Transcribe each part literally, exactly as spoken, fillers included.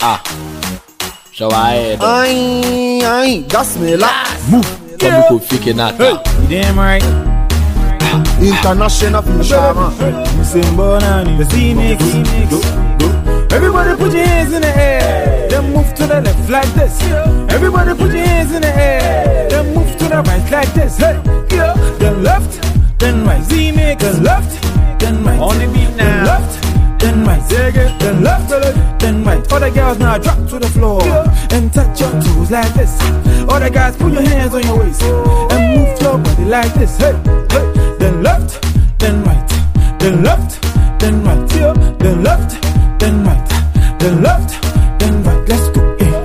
Ah, so I Aye, aye, that's me last. move. Come go fake it now. Damn right. International fisherman. Simba Nani, the C-Mix. Everybody put your hands in the air. Then move to the left like this. Everybody put your hands in the air. Then move to the right like this. Hey, yeah. Then left, then right. Z-Mix. Then left, then right. On the beat now. Left, then right. Then left, then right. Other girls now drop to the floor and touch your toes like this. Other guys put your hands on your waist and move your body like this. Hey, hey. Then left, then right. Then left, then right. Yeah. Then left, then right. Then left, then right. Let's go. Yeah.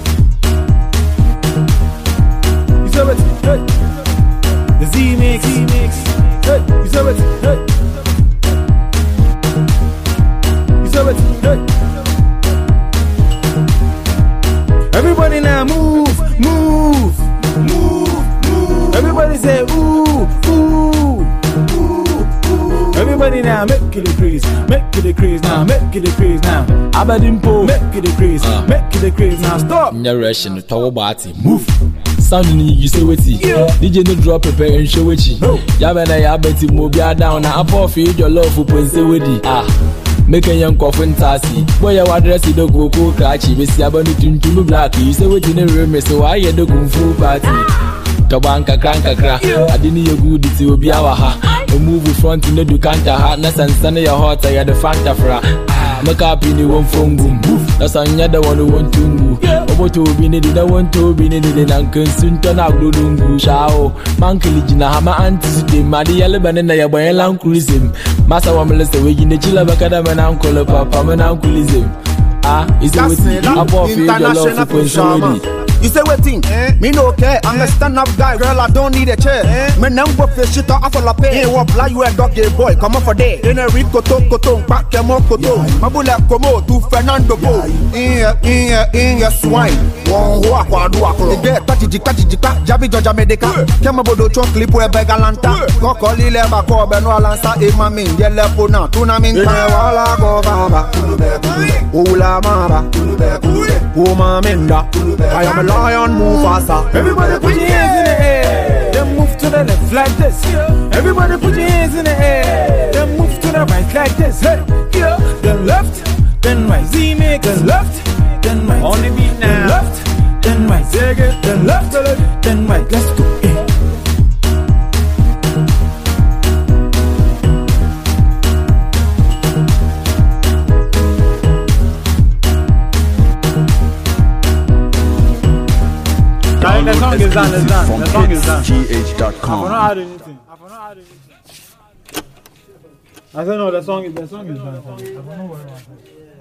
You saw it? Hey. The Z-Mix. Z-Mix. Hey. You saw it? Hey. You saw it? Hey. Everybody now move, move, move, move. Everybody say ooh, ooh, ooh. Everybody now make it a craze, make it a craze now, make it a craze now. Abadimpo, make it a craze, uh. make it a craze now. Stop. Narration the tower body move. Sound you say what it. D J no drop prepare and show it. Yabana yabeti mobile down. Now up feed your love for Prince Wedi. Ah. Make a young coffin tassy. Boy, I address the go go catchy. Miss Yabani to black. You say what in the room, so I had the kung fu party. Tabanka cranka crack. I didn't you good to be our ha. Move front in the Ducanta hardness and sunny your heart. I had the Fanta fra. Make up in the one phone boom. That's another one who want to move. Obo to be needed, I want to be needed, and can soon turn out Ludungu. Shao, Mankilijina, Hama Antis, Madi Alaban and I buy a long cruising. Master Wamelis away in the Chilla Bacadam and Uncle Papa and Uncle Ism. Ah, is it above international fisherman? You say waiting, eh? Me no care. I'm a stand-up guy, girl. I don't need a chair. Eh? Me now go fish shit off a pay. Hey, what fly you a dog, gay boy? Come on for day. In a rip koto koto, back your mo koto. Mabula komo to Fernando Bo. In ya, in ya, in ya swine. One who akwa do akro. The get touchy touchy jika, Jabi Georgia Medica. Kema bodo chon clip we begalanta. Koko lile ba ko beno lansa e mami. Yele pona tuna min ta wala go baba. Ula mama. Uma minda. I am a lion, move faster. Everybody put your hands in the air. Then move to the left like this. Everybody put your hands in the air. Then move to the right like this. Hey, yeah. Then left, then right. Z-Mix. Then left, then right. On the beat now. Then left, then right. Then left, then right. Let's go. Yeah. The song is done, it's done. The song is done. G H dot com. I forgot anything. I forgot anything. I said no, the song is the song is done. I don't know what it was.